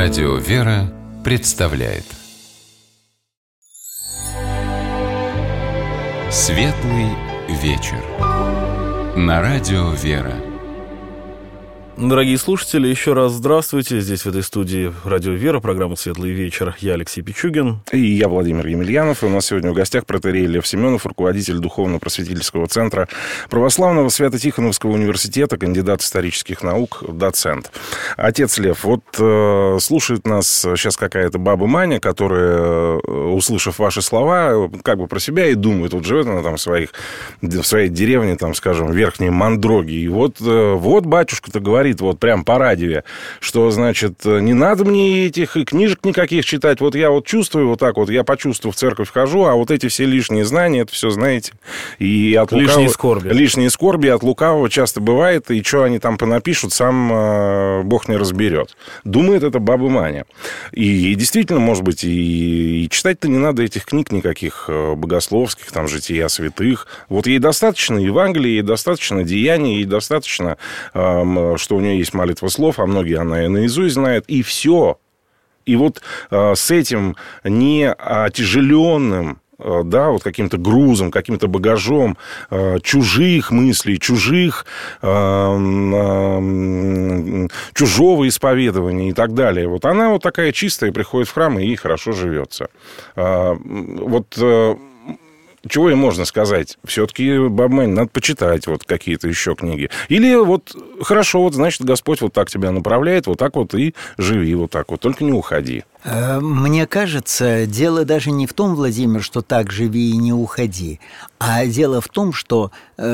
Радио «Вера» представляет Светлый вечер на Радио «Вера». Дорогие слушатели, еще раз здравствуйте. Здесь, в этой студии Радио «Вера», программа «Светлый вечер». Я Алексей Пичугин. И я Владимир Емельянов. И у нас сегодня в гостях протоиерей Лев Семенов, руководитель Духовно-просветительского центра Православного Свято-Тихоновского университета, кандидат исторических наук, доцент. Отец Лев, вот слушает нас сейчас какая-то баба Маня, которая, услышав ваши слова, как бы про себя и думает. Вот живет она там в своей деревне, там, скажем, Верхней Мандроги. И вот батюшка-то говорит, вот прям по радио, что, значит, не надо мне этих и книжек никаких читать. Вот я вот чувствую вот так вот, я почувствую, в церковь хожу, а вот эти все лишние знания, это все, знаете, и от лукавого... Лишние скорби от лукавого часто бывает, и что они там понапишут, сам Бог не разберет. Думает это баба Маня. И действительно, может быть, и читать-то не надо этих книг никаких богословских, там, жития святых. Вот ей достаточно Евангелия, ей достаточно деяний, ей достаточно, что у нее есть молитва слов, а многие она и наизусть знает, и все. И вот с этим неотяжеленным, да, вот каким-то грузом, каким-то багажом чужих мыслей, чужого исповедования и так далее. Вот она вот такая чистая, приходит в храм, и ей хорошо живется. Чего ей можно сказать? Все-таки, баба Мань, надо почитать вот какие-то еще книги. Или вот, хорошо, вот, значит, Господь вот так тебя направляет, вот так вот и живи вот так вот, только не уходи. Мне кажется, дело даже не в том, Владимир, что так живи и не уходи, а дело в том, что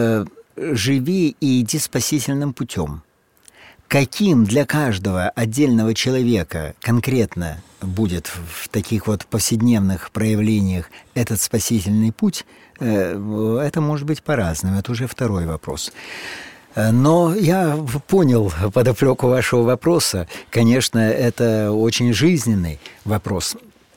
живи и иди спасительным путем. Каким для каждого отдельного человека конкретно будет в таких вот повседневных проявлениях этот спасительный путь, это может быть по-разному, это уже второй вопрос. Но я понял подоплеку вашего вопроса. Конечно, это очень жизненный вопрос.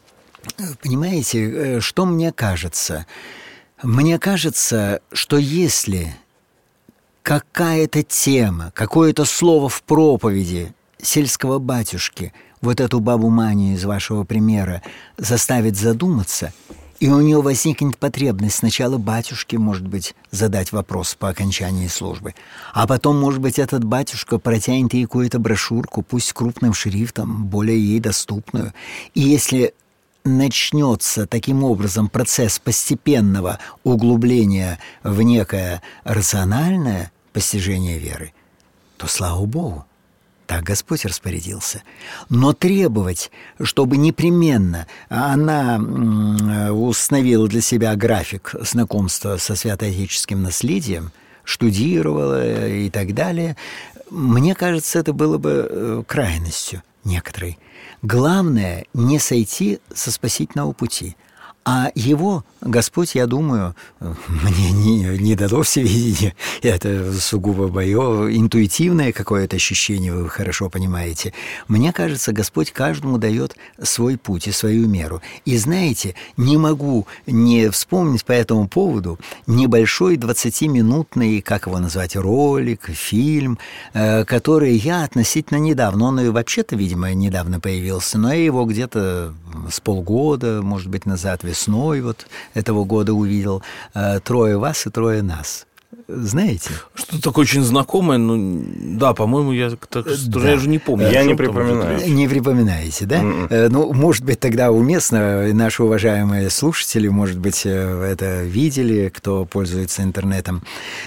Понимаете, что мне кажется? Мне кажется, что если какая-то тема, какое-то слово в проповеди сельского батюшки вот эту бабу Маню из вашего примера заставит задуматься, и у нее возникнет потребность сначала батюшке, может быть, задать вопрос по окончании службы, а потом, может быть, этот батюшка протянет ей какую-то брошюрку, пусть крупным шрифтом, более ей доступную. И если начнется таким образом процесс постепенного углубления в некое рациональное постижение веры, то слава Богу, так Господь распорядился. Но требовать, чтобы непременно она установила для себя график знакомства со святоотеческим наследием, штудировала и так далее, мне кажется, это было бы крайностью некоторой. Главное – не сойти со спасительного пути. А его Господь, я думаю, мне не дало всевидения. Это сугубо мое интуитивное какое-то ощущение, вы хорошо понимаете. Мне кажется, Господь каждому дает свой путь и свою меру. И знаете, не могу не вспомнить по этому поводу небольшой 20-минутный, как его назвать, ролик, фильм, который я относительно недавно, он и вообще-то, видимо, недавно появился, но я его где-то с полгода, может быть, назад, весной вот этого года увидел. «Трое вас и трое нас». Знаете? Что-то такое очень знакомое, да, по-моему, я уже не помню. Я не припоминаю. Не припоминаете, да? Ну, может быть, тогда уместно, наши уважаемые слушатели, может быть, это видели, кто пользуется интернетом.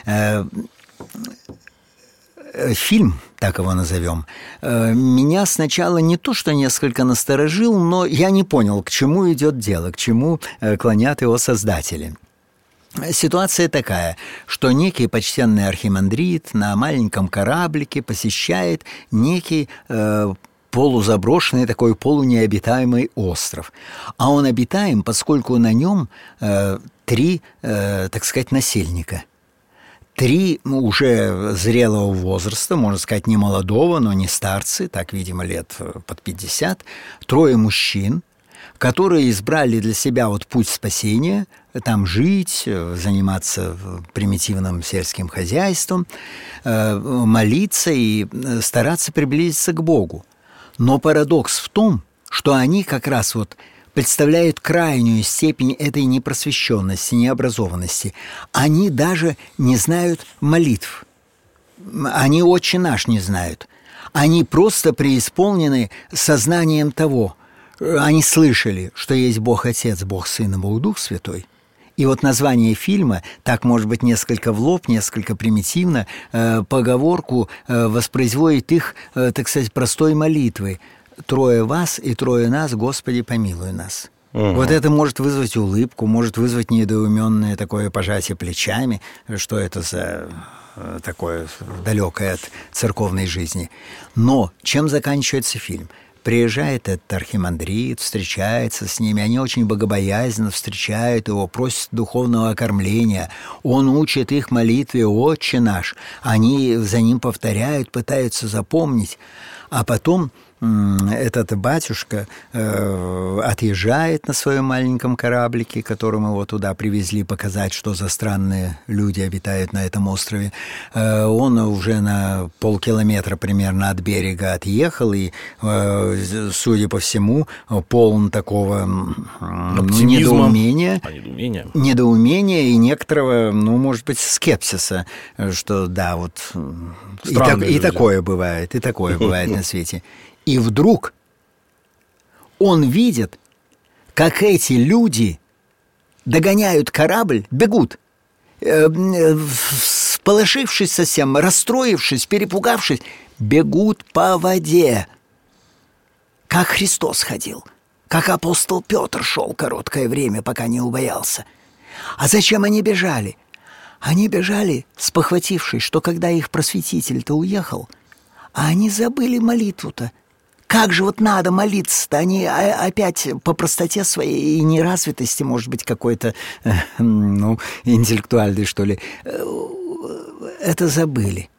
Фильм, так его назовем, меня сначала не то что несколько насторожил, но я не понял, к чему идет дело, к чему клонят его создатели. Ситуация такая, что некий почтенный архимандрит на маленьком кораблике посещает некий полузаброшенный, такой полунеобитаемый остров. А он обитаем, поскольку на нем 3, так сказать, насельника. 3 уже зрелого возраста, можно сказать, не молодого, но не старцы, так, видимо, лет под 50, 3 мужчин, которые избрали для себя вот путь спасения, там жить, заниматься примитивным сельским хозяйством, молиться и стараться приблизиться к Богу. Но парадокс в том, что они как раз вот представляют крайнюю степень этой непросвещенности, необразованности. Они даже не знают молитв. Они «Отче наш» не знают. Они просто преисполнены сознанием того. Они слышали, что есть Бог Отец, Бог Сын и Бог Дух Святой. И вот название фильма, так, может быть, несколько в лоб, несколько примитивно, поговорку воспроизводит их, так сказать, простой молитвой. «Трое вас и трое нас, Господи, помилуй нас». Вот это может вызвать улыбку, может вызвать недоуменное такое пожатие плечами, что это за такое далекое от церковной жизни. Но чем заканчивается фильм? Приезжает этот архимандрит, встречается с ними, они очень богобоязненно встречают его, просят духовного окормления, он учит их молитве «Отче наш», они за ним повторяют, пытаются запомнить, а потом этот батюшка отъезжает на своем маленьком кораблике, которым его туда привезли показать, что за странные люди обитают на этом острове. Он уже на полкилометра примерно от берега отъехал и, судя по всему, полон такого недоумения и некоторого, может быть, скепсиса, что да, вот и такое бывает на свете. И вдруг он видит, как эти люди догоняют корабль, бегут, всполошившись совсем, расстроившись, перепугавшись, бегут по воде. Как Христос ходил, как апостол Петр шел короткое время, пока не убоялся. А зачем они бежали? Они бежали, спохватившись, что когда их просветитель-то уехал, а они забыли молитву-то. Как же вот надо молиться-то? Они опять по простоте своей и неразвитости, может быть, какой-то, интеллектуальной, что ли, это забыли.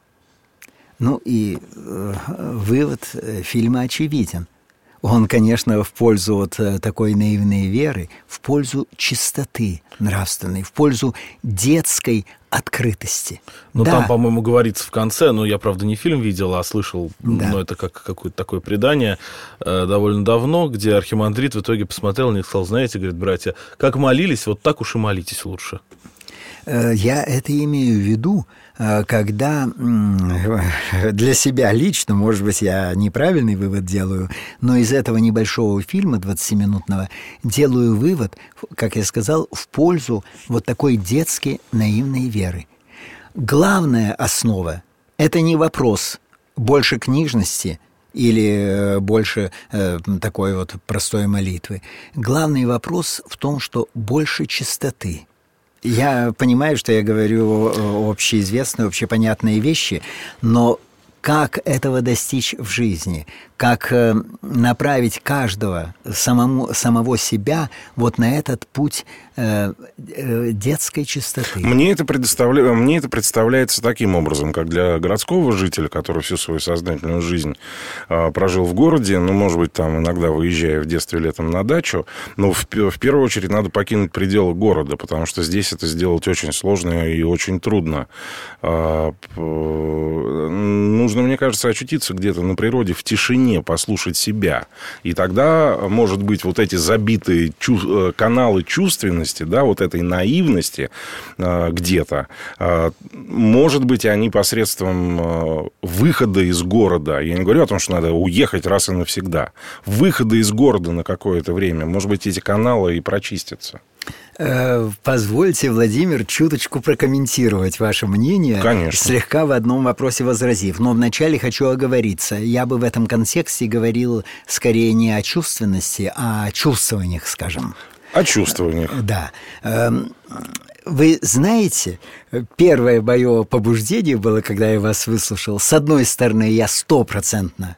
И вывод фильма очевиден. Он, конечно, в пользу вот такой наивной веры, в пользу чистоты нравственной, в пользу детской открытости. Там, по-моему, говорится в конце, я, правда, не фильм видел, а слышал, но это как какое-то такое предание довольно давно, где архимандрит в итоге посмотрел на них и сказал: знаете, говорит, братья, как молились, вот так уж и молитесь лучше. Я это имею в виду, когда для себя лично, может быть, я неправильный вывод делаю, но из этого небольшого фильма 20-минутного делаю вывод, как я сказал, в пользу вот такой детски наивной веры. Главная основа – это не вопрос больше книжности или больше такой вот простой молитвы. Главный вопрос в том, что больше чистоты. Я понимаю, что я говорю общеизвестные, общепонятные вещи, но как этого достичь в жизни? Как направить каждого, самого себя вот на этот путь детской чистоты? Мне это представляется таким образом, как для городского жителя, который всю свою сознательную жизнь прожил в городе, может быть, там иногда выезжая в детстве летом на дачу, но в первую очередь надо покинуть пределы города, потому что здесь это сделать очень сложно и очень трудно. Нужно, мне кажется, очутиться где-то на природе, в тишине, послушать себя. И тогда, может быть, вот эти забитые каналы чувственности, вот этой наивности где-то, может быть, они посредством выхода из города, я не говорю о том, что надо уехать раз и навсегда, выхода из города на какое-то время, может быть, эти каналы и прочистятся. Позвольте, Владимир, чуточку прокомментировать ваше мнение, конечно, слегка в одном вопросе возразив. Но вначале хочу оговориться. Я бы в этом контексте говорил скорее не о чувственности, а о чувствованиях, скажем. О чувствованиях. Да. Вы знаете, первое мое побуждение было, когда я вас выслушал. С одной стороны, я 100%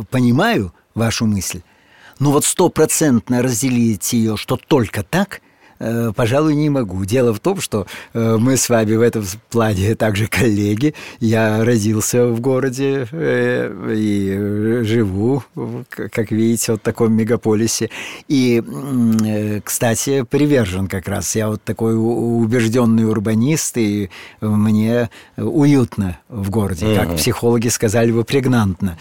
понимаю вашу мысль, но вот 100% разделить ее, что только так, пожалуй, не могу. Дело в том, что мы с вами в этом плане также коллеги. Я родился в городе и живу, как видите, в таком мегаполисе. И, кстати, привержен как раз. Я вот такой убежденный урбанист, и мне уютно в городе. Как психологи сказали бы, прегнантно.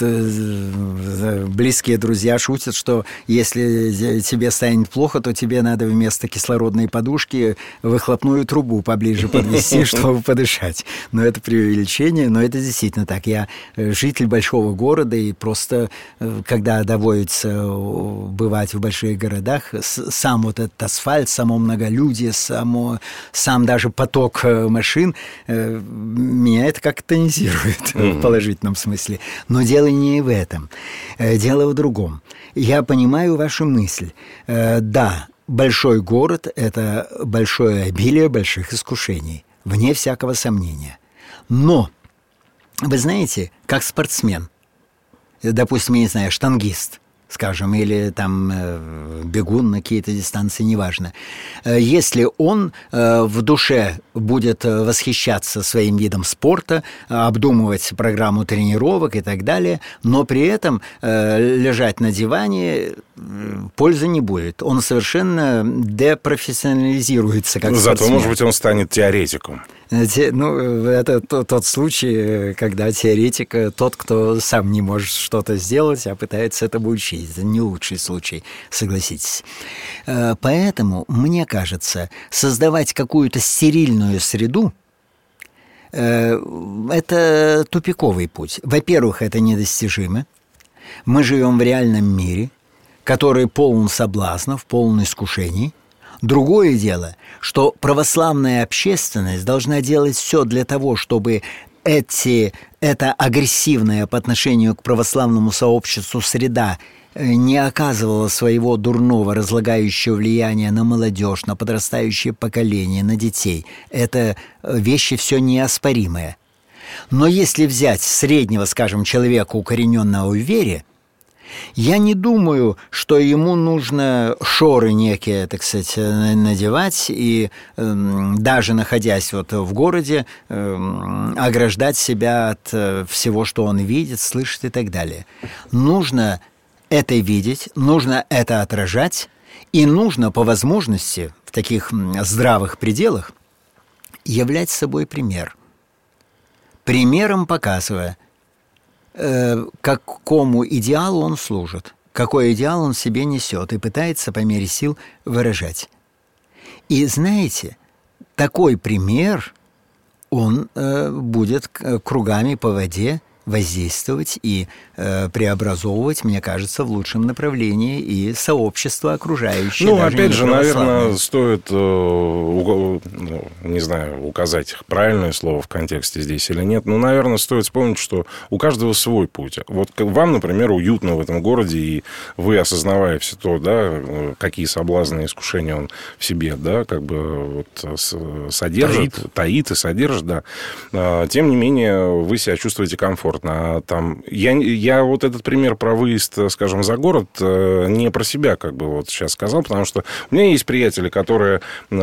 Это близкие друзья шутят, что если тебе станет плохо, то тебе надо вместо кислородной подушки выхлопную трубу поближе подвести, чтобы подышать. Но это преувеличение, но это действительно так. Я житель большого города, и просто, когда доводится бывать в больших городах, сам вот этот асфальт, само многолюдие, сам даже поток машин, меня это как-то тонизирует в положительном смысле. Но дело не в этом. Дело в другом. Я понимаю вашу мысль. Да, большой город – это большое обилие больших искушений, вне всякого сомнения. Но, вы знаете, как спортсмен, допустим, я не знаю, штангист, скажем, или там бегун на какие-то дистанции, неважно. Если он в душе будет восхищаться своим видом спорта, обдумывать программу тренировок и так далее, но при этом лежать на диване пользы не будет. Он совершенно депрофессионализируется как спортсмен. Зато, может быть, он станет теоретиком. Это тот случай, когда теоретик тот, кто сам не может что-то сделать, а пытается этому учить. Это не лучший случай, согласитесь. Поэтому, мне кажется, создавать какую-то стерильную среду – это тупиковый путь. Во-первых, это недостижимо. Мы живем в реальном мире, который полон соблазнов, полон искушений. Другое дело, что православная общественность должна делать все для того, чтобы эта агрессивная по отношению к православному сообществу среда не оказывала своего дурного разлагающего влияния на молодежь, на подрастающее поколение, на детей. Это вещи все неоспоримые. Но если взять среднего, скажем, человека, укорененного в вере, я не думаю, что ему нужно шоры некие, так сказать, надевать и даже находясь вот в городе, ограждать себя от всего, что он видит, слышит и так далее. Нужно это видеть, нужно это отражать, и нужно по возможности в таких здравых пределах являть собой пример. Примером показывая, какому идеалу он служит, какой идеал он в себе несет и пытается по мере сил выражать. И знаете, такой пример, он будет кругами по воде воздействовать и преобразовывать, мне кажется, в лучшем направлении и сообщество окружающее. Ну, опять же, наверное, стоит, не знаю, указать правильное слово в контексте здесь или нет, но, наверное, стоит вспомнить, что у каждого свой путь. Вот вам, например, уютно в этом городе, и вы, осознавая все то, да, какие соблазны и искушения он в себе, да, как бы вот содержит, таит и содержит, да, тем не менее, вы себя чувствуете комфортно. Там, я вот этот пример про выезд, скажем, за город не про себя как бы вот сейчас сказал, потому что у меня есть приятели, которые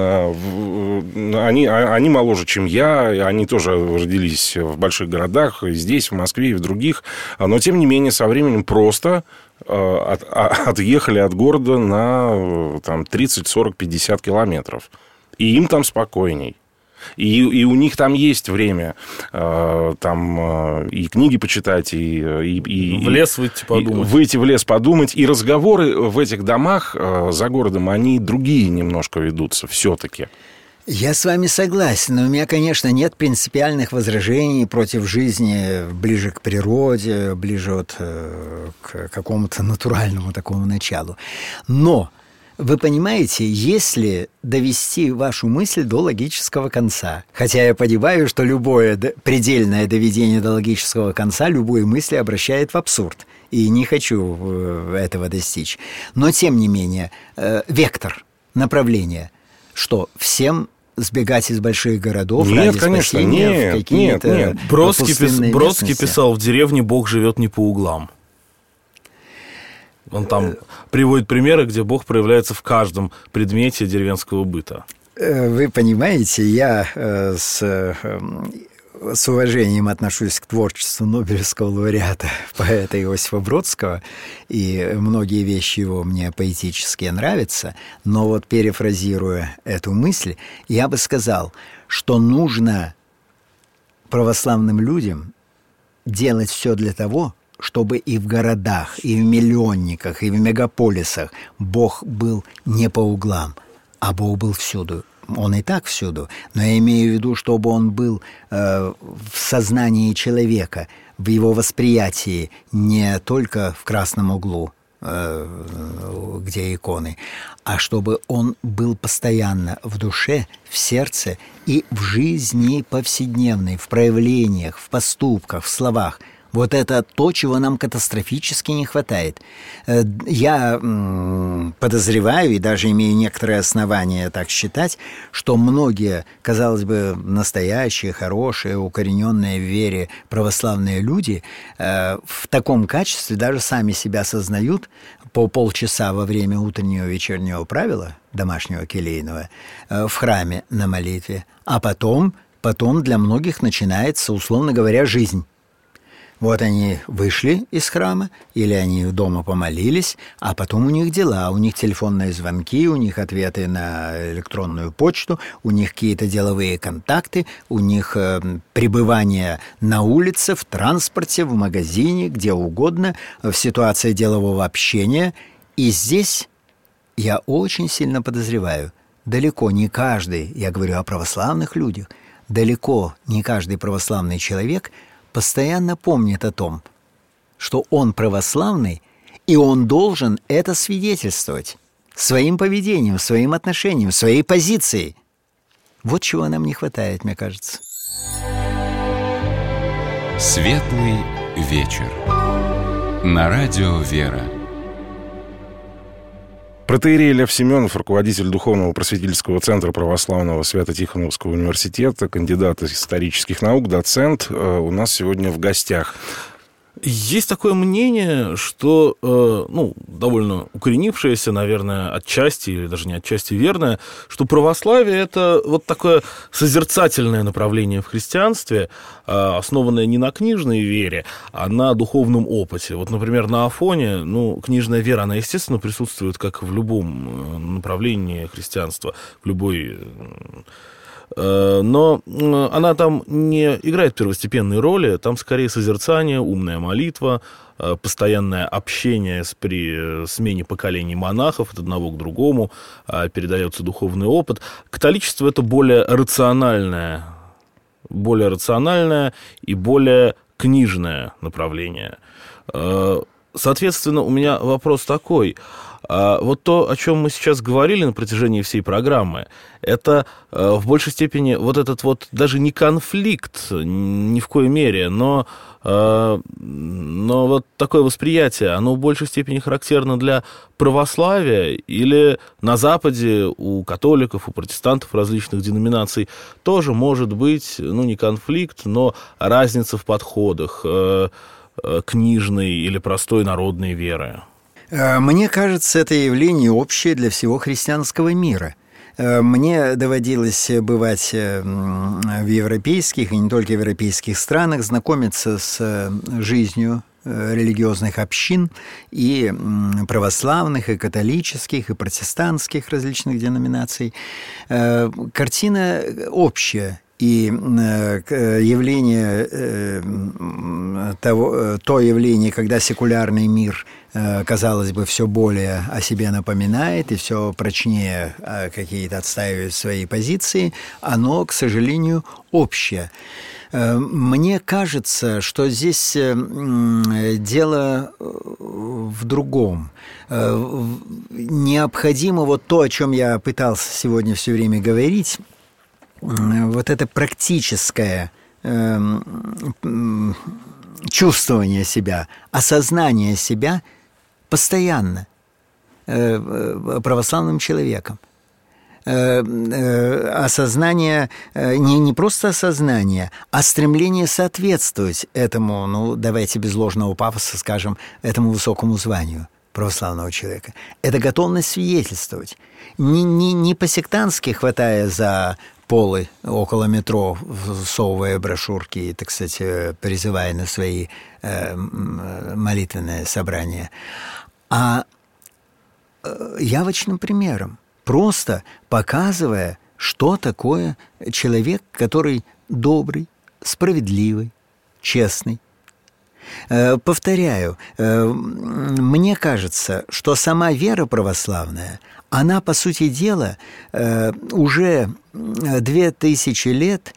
они моложе, чем я, они тоже родились в больших городах, и здесь, в Москве, и в других, но тем не менее со временем просто отъехали от города на там, 30, 40, 50 километров. И им там спокойней. И у них там есть время там и книги почитать, и в лес выйти подумать. Выйти в лес подумать. И разговоры в этих домах за городом, они другие немножко ведутся все-таки. Я с вами согласен, но у меня, конечно, нет принципиальных возражений против жизни ближе к природе, ближе вот к какому-то натуральному такому началу. Но вы понимаете, если довести вашу мысль до логического конца, хотя я понимаю, что любое предельное доведение до логического конца любые мысли обращает в абсурд, и не хочу этого достичь, но тем не менее, вектор, направление, что всем сбегать из больших городов ради спасения в какие-то Бродский писал: в деревне Бог живет не по углам. Он там приводит примеры, где Бог проявляется в каждом предмете деревенского быта. Вы понимаете, я с уважением отношусь к творчеству Нобелевского лауреата, поэта Иосифа Бродского, и многие вещи его мне поэтически нравятся, но вот перефразируя эту мысль, я бы сказал, что нужно православным людям делать все для того, чтобы и в городах, и в миллионниках, и в мегаполисах Бог был не по углам, а Бог был всюду. Он и так всюду, но я имею в виду, чтобы он был в сознании человека, в его восприятии, не только в красном углу, где иконы, а чтобы он был постоянно в душе, в сердце и в жизни повседневной, в проявлениях, в поступках, в словах. Вот это то, чего нам катастрофически не хватает. Я подозреваю, и даже имею некоторые основания так считать, что многие, казалось бы, настоящие, хорошие, укорененные в вере православные люди в таком качестве даже сами себя сознают по полчаса во время утреннего и вечернего правила, домашнего келейного, в храме на молитве, а потом для многих начинается, условно говоря, жизнь. Вот они вышли из храма, или они дома помолились, а потом у них дела, у них телефонные звонки, у них ответы на электронную почту, у них какие-то деловые контакты, у них пребывание на улице, в транспорте, в магазине, где угодно, в ситуации делового общения. И здесь я очень сильно подозреваю, далеко не каждый, я говорю о православных людях, далеко не каждый православный человек постоянно помнит о том, что он православный, и он должен это свидетельствовать своим поведением, своим отношением, своей позицией. Вот чего нам не хватает, мне кажется. Светлый вечер. На радио «Вера». Протоиерей Лев Семенов, руководитель Духовного просветительского центра Православного Свято-Тихоновского университета, кандидат исторических наук, доцент, у нас сегодня в гостях. Есть такое мнение, что, довольно укоренившееся, наверное, отчасти, или даже не отчасти верное, что православие — это вот такое созерцательное направление в христианстве, основанное не на книжной вере, а на духовном опыте. Вот, например, на Афоне, книжная вера, она, естественно, присутствует, как в любом направлении христианства, в любой... Но она там не играет первостепенной роли, там скорее созерцание, умная молитва, постоянное общение при смене поколений монахов от одного к другому, передается духовный опыт. Католичество — это более рациональное и более книжное направление. Соответственно, у меня вопрос такой. Вот то, о чем мы сейчас говорили на протяжении всей программы, это в большей степени вот этот вот даже не конфликт ни в коей мере, но вот такое восприятие, оно в большей степени характерно для православия, или на Западе у католиков, у протестантов различных деноминаций тоже может быть, не конфликт, но разница в подходах книжной или простой народной веры. Мне кажется, это явление общее для всего христианского мира. Мне доводилось бывать в европейских и не только европейских странах, знакомиться с жизнью религиозных общин, и православных, и католических, и протестантских различных деноминаций. Картина общая. И явление то явление, когда секулярный мир, казалось бы, все более о себе напоминает и все прочнее какие-то отстаивает свои позиции, оно, к сожалению, общее. Мне кажется, что здесь дело в другом. Необходимо вот то, о чем я пытался сегодня все время говорить, вот это практическое чувствование себя, осознание себя постоянно православным человеком. Осознание, не просто осознание, а стремление соответствовать этому, давайте без ложного пафоса скажем, этому высокому званию православного человека – это готовность свидетельствовать. Не по-сектантски, хватая за полы около метро, всовывая брошюрки и, так сказать, призывая на свои молитвенные собрания, а явочным примером, просто показывая, что такое человек, который добрый, справедливый, честный. Повторяю, мне кажется, что сама вера православная, она, по сути дела, уже 2000 лет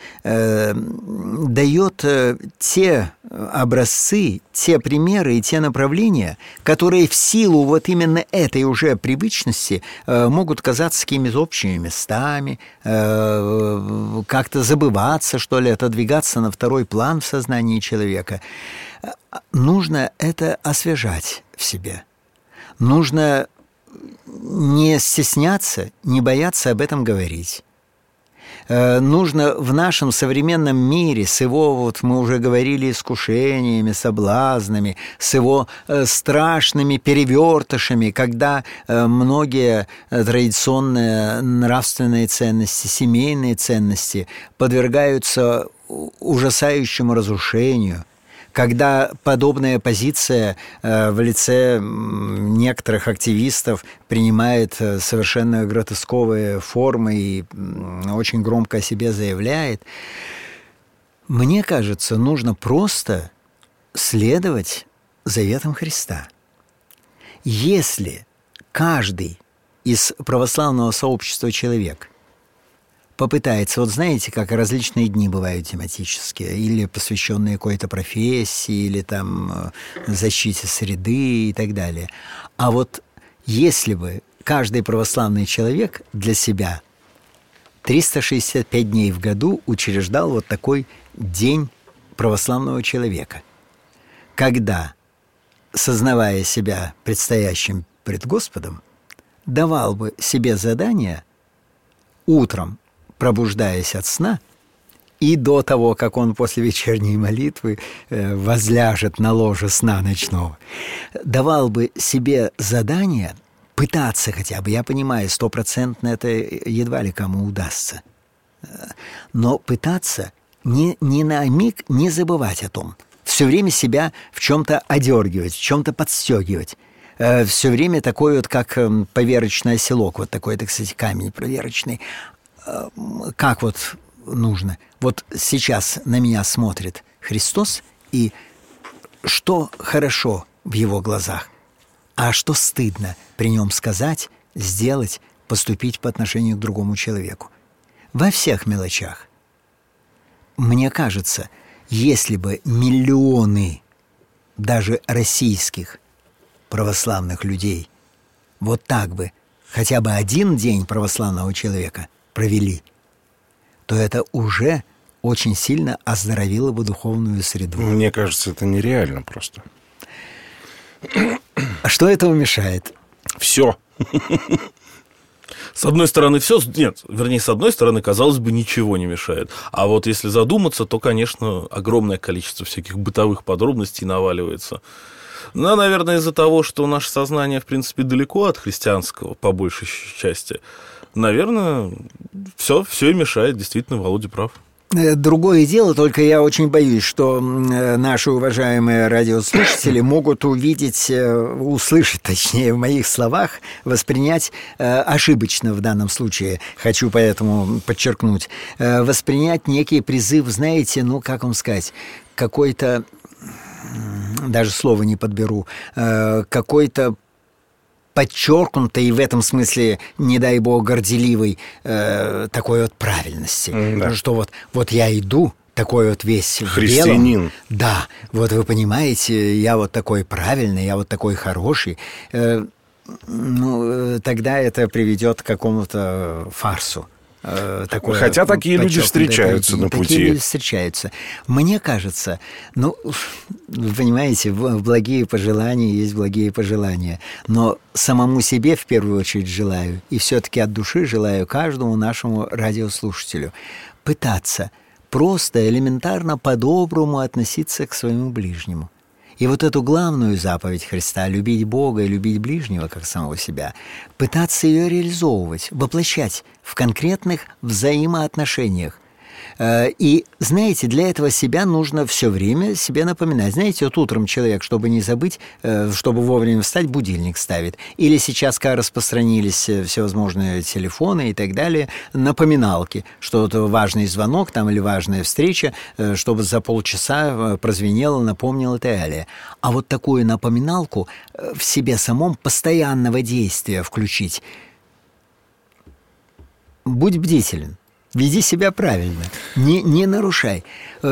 дает те образцы, те примеры и те направления, которые в силу вот именно этой уже привычности могут казаться какими-то общими местами, как-то забываться, что ли, отодвигаться на второй план в сознании человека. Нужно это освежать в себе. Нужно не стесняться, не бояться об этом говорить. Нужно в нашем современном мире с его, вот мы уже говорили, искушениями, соблазнами, с его страшными перевертышами, когда многие традиционные нравственные ценности, семейные ценности подвергаются ужасающему разрушению, когда подобная позиция в лице некоторых активистов принимает совершенно гротесковые формы и очень громко о себе заявляет, мне кажется, нужно просто следовать заветам Христа. Если каждый из православного сообщества человек попытается, вот знаете, как различные дни бывают тематические, или посвященные какой-то профессии, или там защите среды и так далее. А вот если бы каждый православный человек для себя 365 дней в году учреждал вот такой день православного человека, когда, сознавая себя предстоящим пред Господом, давал бы себе задание утром, пробуждаясь от сна, и до того, как он после вечерней молитвы возляжет на ложе сна ночного, давал бы себе задание пытаться хотя бы, я понимаю, 100% это едва ли кому удастся, но пытаться ни на миг не забывать о том, все время себя в чем-то одергивать, в чем-то подстегивать, все время такой вот, как поверочный оселок, вот такой, так сказать, камень проверочный. Как вот нужно. Вот сейчас на меня смотрит Христос, и что хорошо в его глазах, а что стыдно при нем сказать, сделать, поступить по отношению к другому человеку. Во всех мелочах. Мне кажется, если бы миллионы даже российских православных людей вот так бы хотя бы один день православного человека провели, то это уже очень сильно оздоровило бы духовную среду. Мне кажется, это нереально просто. А что этому мешает? Все. С одной стороны, все, нет, вернее, с одной стороны, казалось бы, ничего не мешает. А вот если задуматься, то, конечно, огромное количество всяких бытовых подробностей наваливается. Ну, наверное, из-за того, что наше сознание, в принципе, далеко от христианского, по большей части, наверное, все и мешает. Действительно, Володя прав. Другое дело, только я очень боюсь, что наши уважаемые радиослушатели могут услышать, точнее, в моих словах, воспринять ошибочно в данном случае, хочу поэтому подчеркнуть, воспринять некий призыв, знаете, ну, как вам сказать, какой-то, даже слова не подберу, какой-то подчеркнутой и в этом смысле, не дай бог, горделивой такой вот правильности. Да. Что вот я иду, такой вот весь христианин. В белом. Да, вот вы понимаете, я вот такой правильный, я вот такой хороший. Ну, тогда это приведет к какому-то фарсу. Хотя такие люди встречаются на пути. Такие люди встречаются. Мне кажется, ну, вы понимаете, в благие пожелания есть благие пожелания. Но самому себе в первую очередь желаю, и все-таки от души желаю каждому нашему радиослушателю пытаться просто элементарно по-доброму относиться к своему ближнему. И вот эту главную заповедь Христа — любить Бога и любить ближнего, как самого себя, пытаться ее реализовывать, воплощать в конкретных взаимоотношениях. И, знаете, для этого себя нужно все время себе напоминать. Знаете, вот утром человек, чтобы не забыть, чтобы вовремя встать, будильник ставит. Или сейчас, когда распространились всевозможные телефоны и так далее, напоминалки, что это важный звонок там, или важная встреча, чтобы за полчаса прозвенело, напомнило и так далее. А вот такую напоминалку в себе самом постоянного действия включить. Будь бдителен. Веди себя правильно, не нарушай.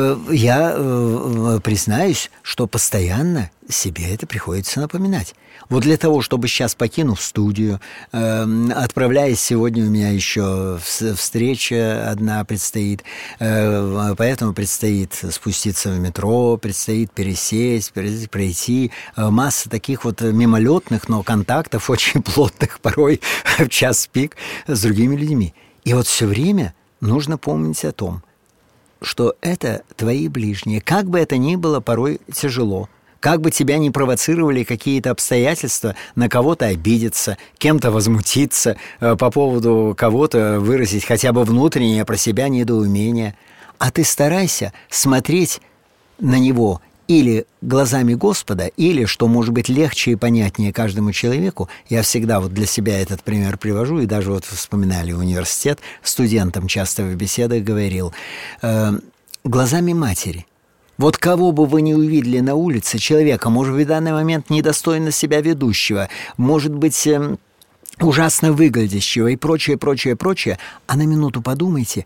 Я признаюсь, что постоянно себе это приходится напоминать. Вот для того, чтобы сейчас, покинув студию, отправляясь сегодня, у меня еще встреча одна предстоит, поэтому предстоит спуститься в метро, предстоит пересесть, пройти. Масса таких вот мимолетных, но контактов очень плотных порой в час пик с другими людьми. И вот все время нужно помнить о том, что это твои ближние. Как бы это ни было порой тяжело, как бы тебя ни провоцировали какие-то обстоятельства, на кого-то обидеться, кем-то возмутиться, по поводу кого-то выразить хотя бы внутреннее про себя недоумение. А ты старайся смотреть на него или глазами Господа, или, что может быть легче и понятнее каждому человеку. Я всегда вот для себя этот пример привожу, и даже вот вспоминали университет, студентам часто в беседах говорил, глазами матери. Вот кого бы вы ни увидели на улице, человека, может быть, в данный момент недостойно себя ведущего, может быть, ужасно выглядящего и прочее, прочее, прочее, а на минуту подумайте,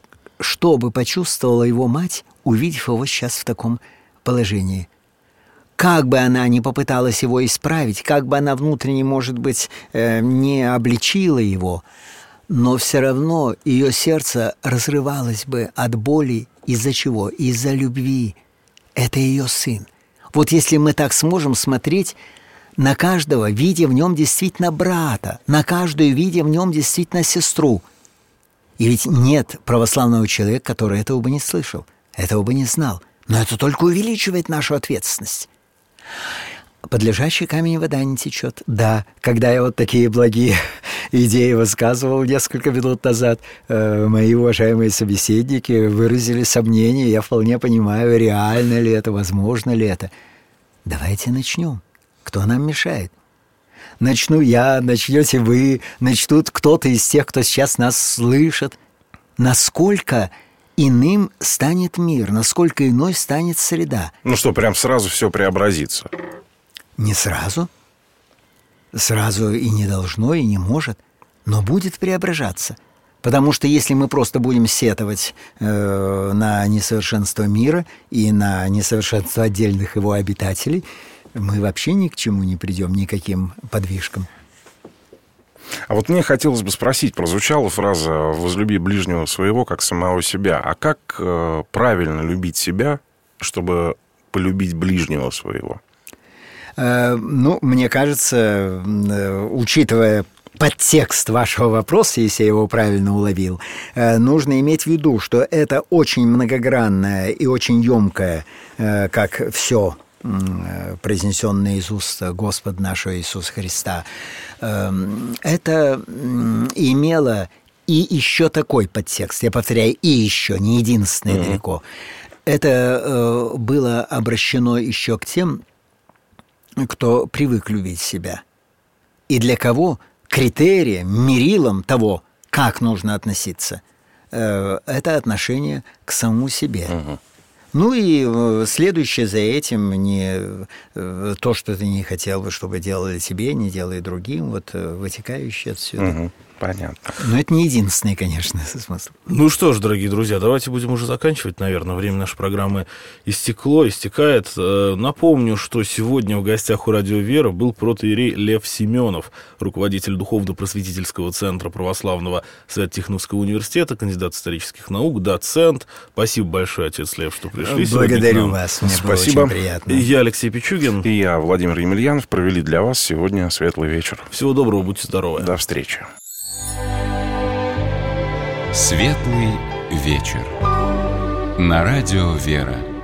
что бы почувствовала его мать, увидев его сейчас в таком положении. Как бы она ни попыталась его исправить, как бы она внутренне, может быть, не обличила его, но все равно ее сердце разрывалось бы от боли. Из-за чего? Из-за любви. Это ее сын. Вот если мы так сможем смотреть на каждого, видя в нем действительно брата, на каждую, видя в нем действительно сестру. И ведь нет православного человека, который этого бы не слышал, этого бы не знал. Но это только увеличивает нашу ответственность. Под лежачий камень вода не течет. Да, когда я вот такие благие идеи высказывал несколько минут назад, мои уважаемые собеседники выразили сомнения. Я вполне понимаю, реально ли это, возможно ли это. Давайте начнем. Кто нам мешает? Начну я, начнете вы, начнут кто-то из тех, кто сейчас нас слышит. Насколько иным станет мир, насколько иной станет среда. Ну что, прям сразу все преобразится? Не сразу. Сразу и не должно, и не может. Но будет преображаться. Потому что если мы просто будем сетовать на несовершенство мира и на несовершенство отдельных его обитателей, мы вообще ни к чему не придем, никаким подвижкам. А вот мне хотелось бы спросить, прозвучала фраза «возлюби ближнего своего, как самого себя». А как правильно любить себя, чтобы полюбить ближнего своего? Ну, мне кажется, учитывая подтекст вашего вопроса, если я его правильно уловил, нужно иметь в виду, что это очень многогранное и очень емкое, как все произнесенное из уст Господа нашего Иисуса Христа, это имело и еще такой подтекст, я повторяю, и еще, не единственное далеко. Это было обращено еще к тем, кто привык любить себя, и для кого критерием, мерилом того, как нужно относиться, это отношение к самому себе. Ну и следующее за этим не то, что ты не хотел бы, чтобы делали тебе, не делай другим, вот вытекающее отсюда. Понятно. Но это не единственный, конечно, смысл. Ну что ж, дорогие друзья, давайте будем уже заканчивать, наверное. Время нашей программы истекает. Напомню, что сегодня в гостях у Радио Вера был протоиерей Лев Семенов, руководитель Духовно-просветительского центра православного Свято-Тихоновского университета, кандидат исторических наук, доцент. Спасибо большое, отец Лев, что пришли. Благодарю вас, мне Спасибо. было очень приятно. Я Алексей Пичугин. И я, Владимир Емельянов, провели для вас сегодня светлый вечер. Всего доброго, будьте здоровы. До встречи. Светлый вечер. На радио «Вера».